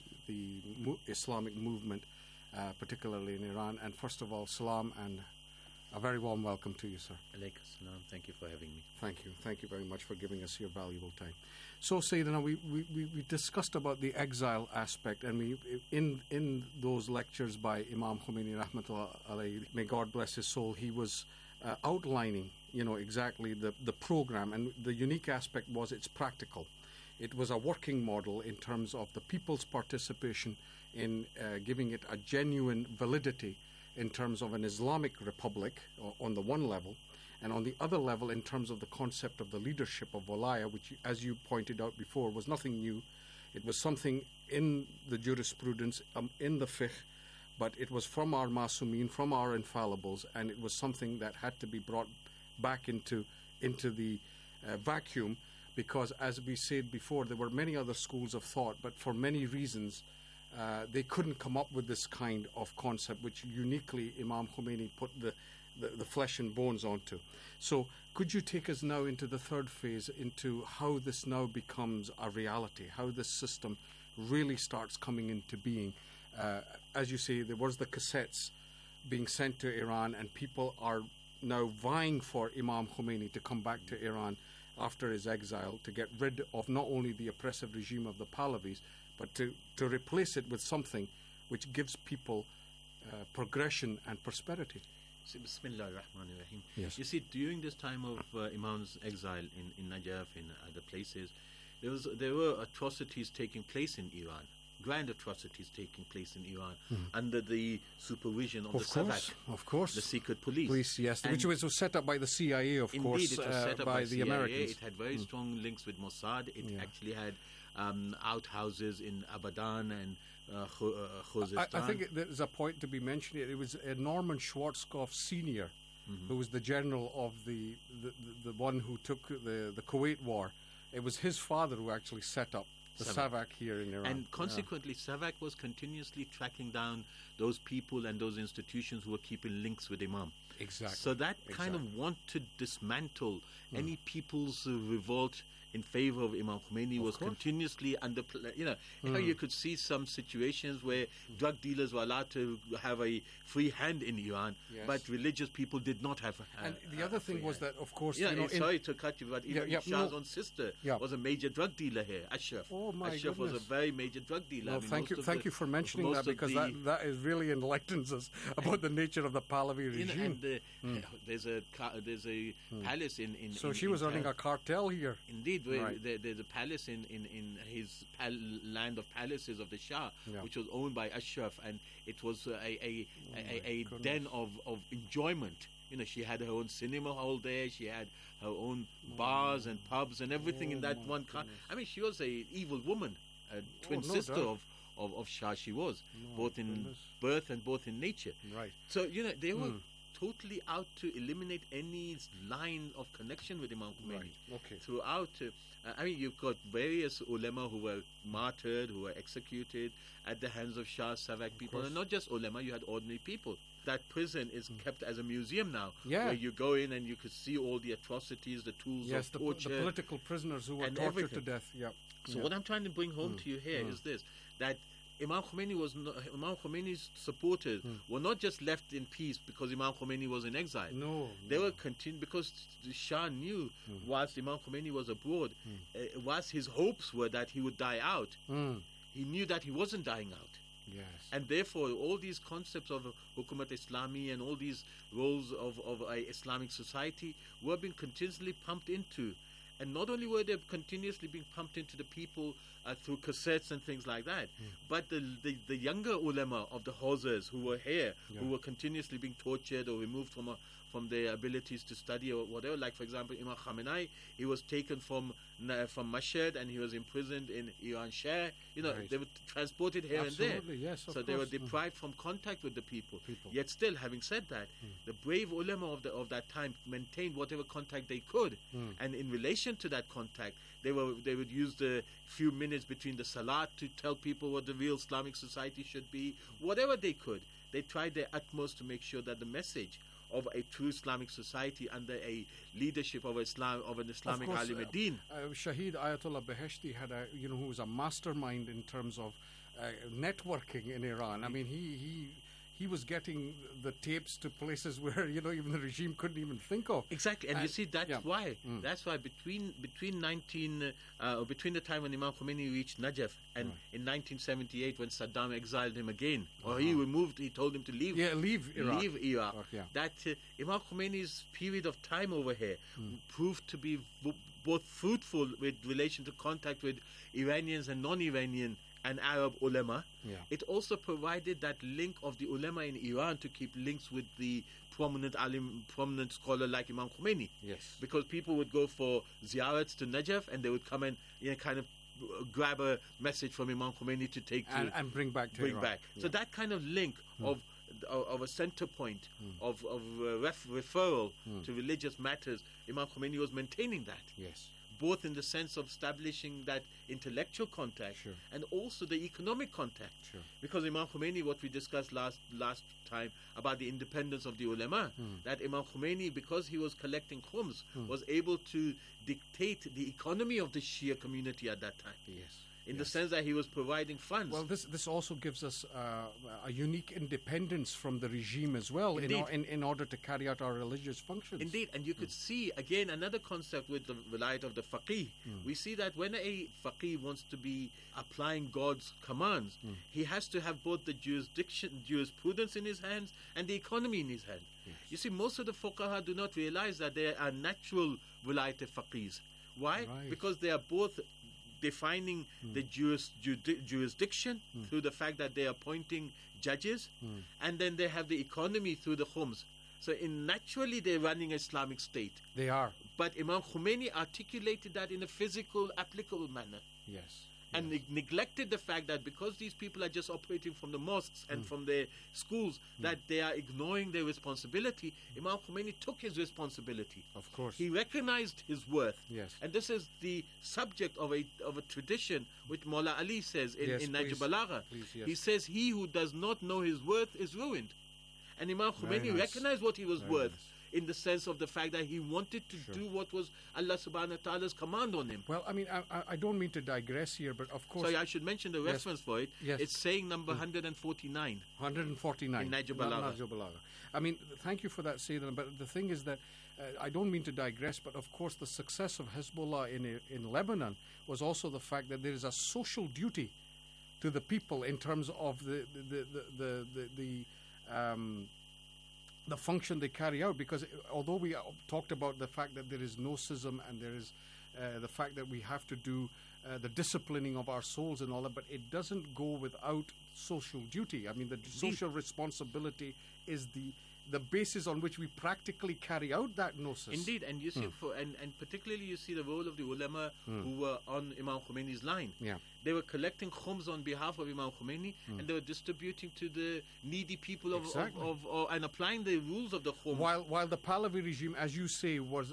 Y: Islamic movement, particularly in Iran. And first of all, salam and a very warm welcome to you, sir.
Z: Alaykum salam. Thank you for having me.
Y: Thank you. Thank you very much for giving us your valuable time. So, Sayyidina, we discussed about the exile aspect, and we in those lectures by Imam Khomeini Rahmatullah alayhi, may God bless his soul, he was outlining, exactly the program, and the unique aspect was it's practical. It was a working model in terms of the people's participation in giving it a genuine validity in terms of an Islamic republic on the one level, and on the other level in terms of the concept of the leadership of Walaya, which, as you pointed out before, was nothing new. It was something in the jurisprudence, in the fiqh, but it was from our Masumin, from our infallibles, and it was something that had to be brought back into the vacuum, because, as we said before, there were many other schools of thought, but for many reasons, they couldn't come up with this kind of concept, which uniquely Imam Khomeini put the flesh and bones onto. So could you take us now into the third phase, into how this now becomes a reality, how this system really starts coming into being? As you say, there was the cassettes being sent to Iran, and people are now vying for Imam Khomeini to come back to Iran after his exile, to get rid of not only the oppressive regime of the Pahlavis, but to replace it with something which gives people progression and prosperity.
Z: Bismillah ar-Rahman ar-Rahim.
Y: Yes.
Z: You see, during this time of Imam's exile in Najaf, in other places, there were atrocities taking place in Iran, grand atrocities taking place in Iran, under the supervision of the Savak,
Y: of course,
Z: the secret police.
Y: Yes, which was set up by the CIA, of
Z: indeed,
Y: course,
Z: it was set up
Y: by the
Z: CIA.
Y: Americans.
Z: It had very strong links with Mossad. It actually had outhouses in Abadan and Khuzestan.
Y: I think there's a point to be mentioned here. It was Norman Schwarzkopf Sr. who was the general of the one who took the Kuwait War. It was his father who actually set up the SAVAK here in Iran.
Z: And consequently, SAVAK was continuously tracking down those people and those institutions who were keeping links with Imam.
Y: Exactly.
Z: So that kind of want to dismantle any people's revolt in favor of Imam Khomeini was continuously under, how you could see some situations where drug dealers were allowed to have a free hand in Iran, but religious people did not have a hand.
Y: And the other thing was that, of course,
Z: sorry to cut you, but even Shah's own sister was a major drug dealer here, Ashraf.
Y: Oh my
Z: Ashraf was a very major drug dealer.
Y: Well, thank you for mentioning that, because that is really enlightens us about the nature of the Pahlavi regime.
Z: There's a palace in.
Y: So she was running a cartel here.
Z: Indeed, there's a palace in his land of palaces of the Shah, which was owned by Ashraf, and it was a den of enjoyment. She had her own cinema hall there. She had her own bars and pubs and everything in that one car. I mean, she was a evil woman, a twin sister of Shah. She was both in birth and both in nature.
Y: Right.
Z: So they were totally out to eliminate any line of connection with Imam Khomeini.
Y: Right. Okay.
Z: Throughout, you've got various ulema who were martyred, who were executed at the hands of Shah, SAVAK people, and not just ulema. You had ordinary people. That prison is kept as a museum now, where you go in and you could see all the atrocities, the tools of torture,
Y: the political prisoners who were tortured to death.
Z: So what I'm trying to bring home to you here is this: that Imam Khomeini's supporters were not just left in peace because Imam Khomeini was in exile. They were because the Shah knew, whilst Imam Khomeini was abroad, whilst his hopes were that he would die out, he knew that he wasn't dying out.
Y: Yes.
Z: And therefore, all these concepts of Hukumat Islami and all these roles of a Islamic society were being continuously pumped into. And not only were they continuously being pumped into the people through cassettes and things like that, but the younger ulema of the Hawzas who were here, who were continuously being tortured or removed from their abilities to study or whatever. Like, for example, Imam Khamenei, he was taken from Mashhad and he was imprisoned in Iran Shah. They were transported here and there.
Y: Yes,
Z: so they were deprived from contact with the people. Yet still, having said that, the brave ulama of that time maintained whatever contact they could. And in relation to that contact, they would use the few minutes between the salat to tell people what the real Islamic society should be. Whatever they could, they tried their utmost to make sure that the message of a true Islamic society under a leadership of an Islamic Alim Din.
Y: Shahid Ayatollah Beheshti had who was a mastermind in terms of networking in Iran. I mean, he was getting the tapes to places where even the regime couldn't even think of.
Z: Exactly, and you see that's why. That's why between the time when Imam Khomeini reached Najaf and in 1978 when Saddam exiled him again, or he told him to leave.
Y: Leave Iraq.
Z: That Imam Khomeini's period of time over here proved to be both fruitful with relation to contact with Iranians and non-Iranian and Arab ulema. It also provided that link of the ulema in Iran to keep links with the prominent scholar like Imam Khomeini.
Y: Yes.
Z: Because people would go for ziyarats to Najaf and they would come and kind of grab a message from Imam Khomeini to take
Y: and bring back to Iran.
Z: So that kind of link of a center point of referral to religious matters, Imam Khomeini was maintaining that.
Y: Yes.
Z: Both in the sense of establishing that intellectual contact and also the economic contact. Because Imam Khomeini, what we discussed last time about the independence of the ulama, that Imam Khomeini, because he was collecting khums, was able to dictate the economy of the Shia community at that time.
Y: Yes.
Z: In the sense that he was providing funds.
Y: Well, this also gives us a unique independence from the regime as well, in order to carry out our religious functions.
Z: Indeed, and you could see, again, another concept with the vilayat of the faqih. We see that when a faqih wants to be applying God's commands, he has to have both the jurisprudence in his hands and the economy in his hand.
Y: Yes.
Z: You see, most of the fuqaha do not realize that there are natural vilayat faqihs. Why?
Y: Right.
Z: Because they are both defining the jurisdiction through the fact that they are appointing judges, and then they have the economy through the khums. So naturally they're running an Islamic state.
Y: They are.
Z: But Imam Khomeini articulated that in a physical, applicable manner.
Y: Yes.
Z: and neglected the fact that because these people are just operating from the mosques and from their schools, that they are ignoring their responsibility. Imam Khomeini took his responsibility.
Y: Of course.
Z: He recognized his worth.
Y: Yes.
Z: And this is the subject of a tradition which Mullah Ali says in Nahj Balagha. He says, he who does not know his worth is ruined. And Imam Khomeini recognized what he was worth. In the sense of the fact that he wanted to do what was Allah subhanahu wa ta'ala's command on him.
Y: Well, I mean, I don't mean to digress here, but of course...
Z: Sorry, I should mention the reference for it.
Y: Yes.
Z: It's saying number 149.
Y: 149.
Z: In Nahj Balagha.
Y: I mean, thank you for that, Sayyidina, but the thing is that I don't mean to digress, but of course the success of Hezbollah in Lebanon was also the fact that there is a social duty to the people in terms of the function they carry out, because although we talked about the fact that there is no schism and there is the fact that we have to do the disciplining of our souls and all that, but it doesn't go without social duty. I mean, the social responsibility is the basis on which we practically carry out that gnosis.
Z: Indeed, and you see, and particularly you see the role of the ulama who were on Imam Khomeini's line.
Y: Yeah.
Z: They were collecting khums on behalf of Imam Khomeini, and they were distributing to the needy people and applying the rules of the khum.
Y: While the Pahlavi regime, as you say, was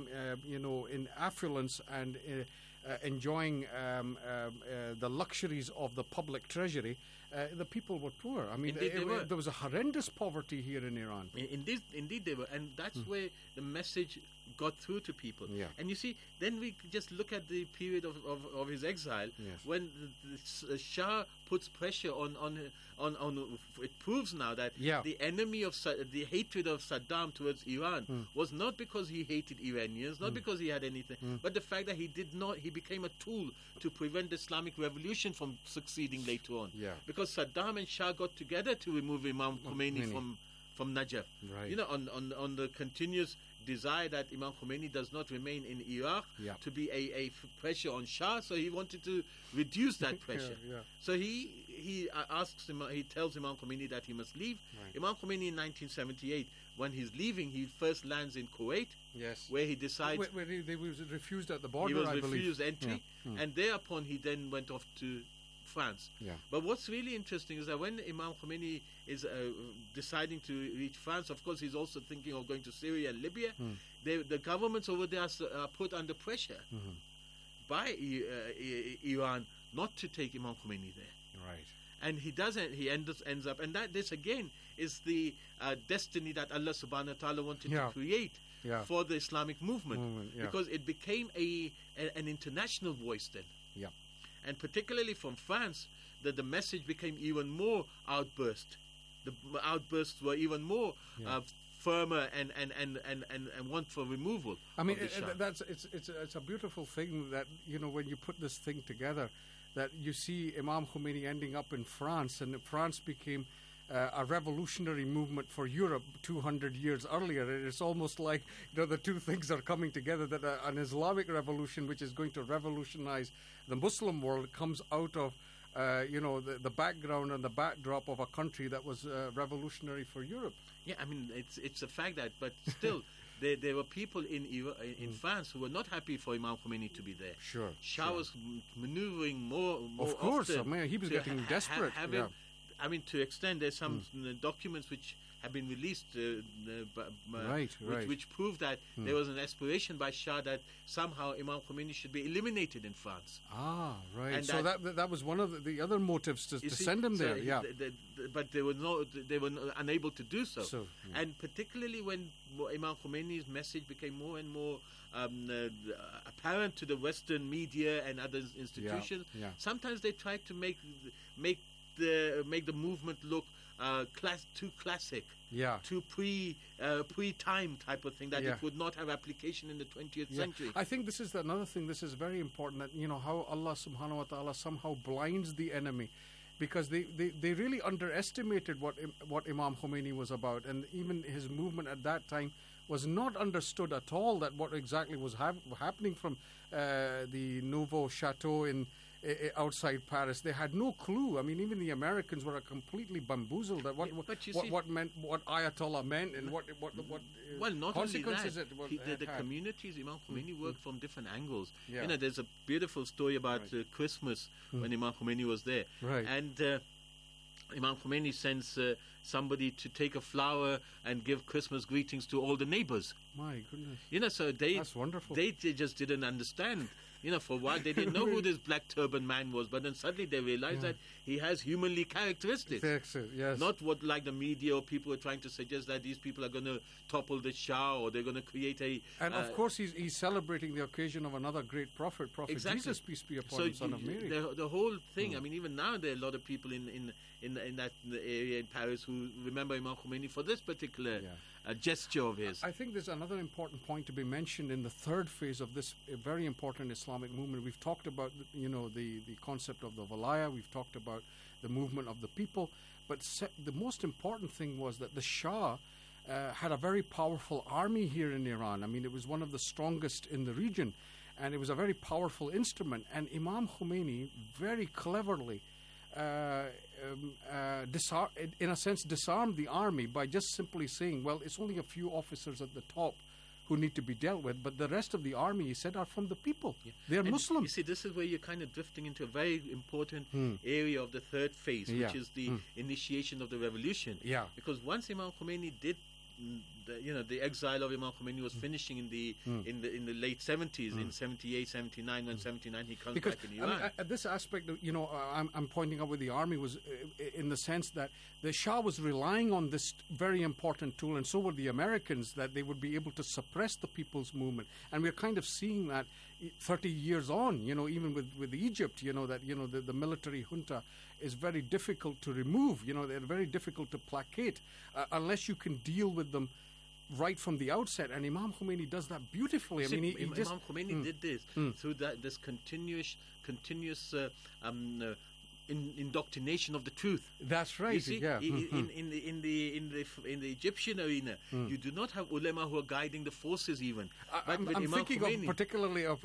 Y: in affluence and enjoying the luxuries of the public treasury, the people were poor. I mean, there was a horrendous poverty here in Iran.
Z: Indeed they were, and that's where the message got through to people.
Y: Yeah.
Z: And you see, then we just look at the period of his exile, when the Shah puts pressure on it proves now that the enemy of the hatred of Saddam towards Iran was not because he hated Iranians, not because he had anything, but the fact that he became a tool to prevent the Islamic revolution from succeeding later on.
Y: Yeah.
Z: Because Saddam and Shah got together to remove Imam Khomeini from Najaf.
Y: Right.
Z: You know, on the continuous desire that Imam Khomeini does not remain in Iraq to be a pressure on Shah, so he wanted to reduce that pressure. So he tells Imam Khomeini that he must leave. Right. Imam Khomeini in 1978, when he's leaving, he first lands in Kuwait, where he decides...
Y: Where he was refused at the border,
Z: He was
Y: I
Z: refused
Y: believe.
Z: entry, and thereupon he then went off to France.
Y: Yeah.
Z: But what's really interesting is that when Imam Khomeini is deciding to reach France, of course he's also thinking of going to Syria and Libya. The governments over there are put under pressure by Iran not to take Imam Khomeini there.
Y: Right.
Z: And he doesn't. He ends up, and this again is the destiny that Allah Subhanahu wa Taala wanted to create for the Islamic movement, because it became an international voice then.
Y: Yeah.
Z: And particularly from France, that the message became even more outburst. The outbursts were even more firmer and want for removal.
Y: I mean, it's a beautiful thing that, you know, when you put this thing together, that you see Imam Khomeini ending up in France, and France became a revolutionary movement for Europe 200 years earlier. It's almost like, you know, the two things are coming together, that an Islamic revolution which is going to revolutionize the Muslim world comes out of the background and the backdrop of a country that was revolutionary for Europe.
Z: Yeah, I mean, it's a fact that, but still, there were people in France who were not happy for Imam Khomeini to be there.
Y: Sure.
Z: Shah was maneuvering more
Y: of course,
Z: often.
Y: I mean, he was getting desperate.
Z: I mean, to extend, there's some documents which have been released, which prove that there was an aspiration by Shah that somehow Imam Khomeini should be eliminated in France.
Y: Ah, right. And so that was one of the other motives to send him there.
Z: But they were unable to do so. And particularly when Imam Khomeini's message became more and more apparent to the Western media and other institutions, sometimes they tried to make the movement look too classic, too pre-time type of thing, that it would not have application in the 20th century.
Y: I think this is another thing. This is very important, that, you know, how Allah Subhanahu wa Taala somehow blinds the enemy, because they really underestimated what Imam Khomeini was about, and even his movement at that time was not understood at all, that what exactly was happening from the Nouveau Chateau in outside Paris. They had no clue. I mean, even the Americans were completely bamboozled at what meant, what Ayatollah meant, and what
Z: well, not
Y: consequences
Z: only that, the communities, Imam Khomeini worked from different angles.
Y: Yeah.
Z: You know, there's a beautiful story about Christmas when Imam Khomeini was there.
Y: Right.
Z: And Imam Khomeini sends somebody to take a flower and give Christmas greetings to all the neighbors.
Y: My goodness.
Z: You know, so
Y: that's wonderful.
Z: They just didn't understand. You know, for a while they didn't know who this black turban man was, but then suddenly they realized that he has humanly characteristics.
Y: Yes.
Z: Not what like the media or people are trying to suggest that these people are going to topple the Shah or they're going to create a...
Y: And of course he's celebrating the occasion of another great prophet,
Z: exactly.
Y: Jesus, peace be upon him, son of Mary.
Z: The whole thing, I mean, even now there are a lot of people in that area in Paris who remember Imam Khomeini for this particular gesture of his.
Y: I think there's another important point to be mentioned in the third phase of this very important Islamic movement. We've talked about, the concept of the Walaya. We've talked about the movement of the people. But the most important thing was that the Shah had a very powerful army here in Iran. I mean, it was one of the strongest in the region. And it was a very powerful instrument. And Imam Khomeini very cleverly disarmed the army by just simply saying, well, it's only a few officers at the top who need to be dealt with, but the rest of the army, he said, are from the people. Yeah. They're Muslim.
Z: You see, this is where you're kind of drifting into a very important area of the third phase, which is the initiation of the revolution.
Y: Yeah.
Z: Because once Imam Khomeini did, the exile of Imam Khomeini was finishing in the late 70s, in 78, 79, when 79 he comes back in Iran.
Y: I mean, this aspect, I'm pointing out with the army was in the sense that the Shah was relying on this very important tool, and so were the Americans, that they would be able to suppress the people's movement. And we're kind of seeing that 30 years on, even with Egypt, the military junta is very difficult to remove. They're very difficult to placate unless you can deal with them right from the outset. And Imam Khomeini does that beautifully.
Z: Imam Khomeini did this through this continuous indoctrination of the truth.
Y: That's right.
Z: You see, in the Egyptian arena, you do not have ulema who are guiding the forces even.
Y: I'm thinking particularly of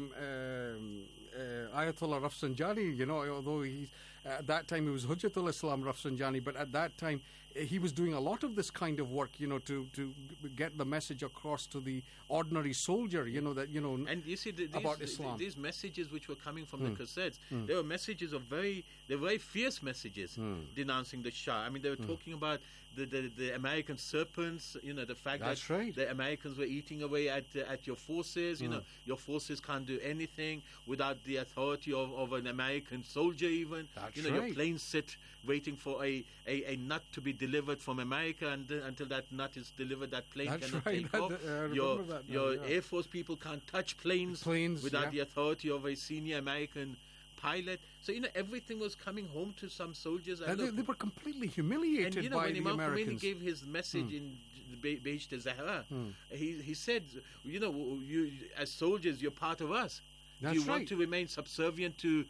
Y: Ayatollah Rafsanjani, although he's at that time he was Hujjatul Islam Rafsanjani, but at that time he was doing a lot of this kind of work, to get the message across to the ordinary soldier,
Z: and you see
Y: about Islam.
Z: These messages which were coming from the cassettes, they were messages of very fierce messages denouncing the Shah. I mean, they were talking about the American serpents, the fact that the Americans were eating away at your forces. Your forces can't do anything without the authority of an American soldier even. Your planes sit waiting for a nut to be delivered from America, and until that nut is delivered, that plane cannot take off. Your Air Force people can't touch planes without the authority of a senior American pilot. So, everything was coming home to some soldiers.
Y: And they were completely humiliated by the Americans.
Z: When Imam Khomeini gave his message in Beishte Zahra, he said, you as soldiers, you're part of us. Do you want to remain subservient to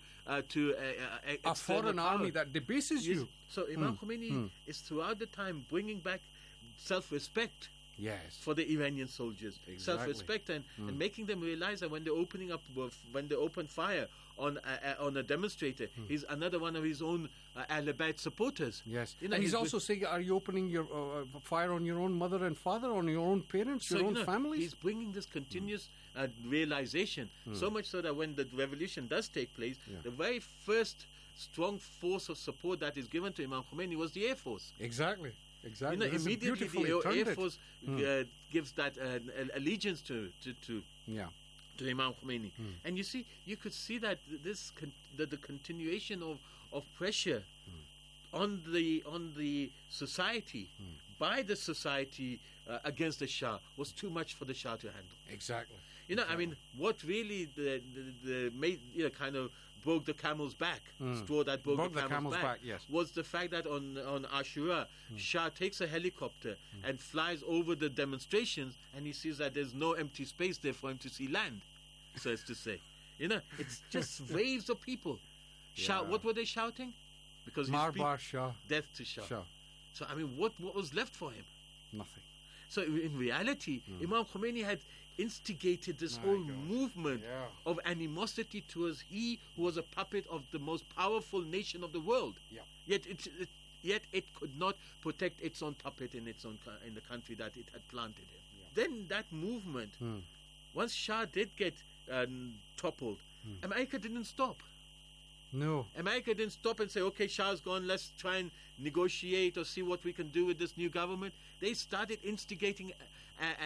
Y: a foreign army that debases you?
Z: So Imam Khomeini is throughout the time bringing back self-respect.
Y: Yes,
Z: for the Iranian soldiers, self-respect, and making them realize that when they open fire on a demonstrator, he's another one of his own Ahl Bayt supporters.
Y: Yes, and he's also saying, "Are you opening your fire on your own mother and father, on your own parents, your own families?"
Z: He's bringing this continuous realization, so much so that when the revolution does take place, the very first strong force of support that is given to Imam Khomeini was the Air Force.
Y: Exactly.
Z: Immediately the Air Force gives that allegiance to Imam Khomeini, and you could see that the continuation of pressure on the society by the society against the Shah was too much for the Shah to handle.
Y: Exactly.
Z: I mean, what really made kind of broke the camel's back, straw that broke the camel's back, was the fact that on Ashura, Shah takes a helicopter and flies over the demonstrations, and he sees that there's no empty space there for him to see land, so as to say. It's just waves of people. What were they shouting? Because
Y: Marbar Shah.
Z: Death to Shah. So, I mean, what was left for him?
Y: Nothing.
Z: So in reality, Imam Khomeini had instigated this whole movement of animosity towards he who was a puppet of the most powerful nation of the world. Yet it could not protect its own puppet in the country that it had planted him. Then that movement, once Shah did get toppled, America didn't stop.
Y: No.
Z: America didn't stop and say, okay, Shah's gone, let's try and negotiate or see what we can do with this new government. They started instigating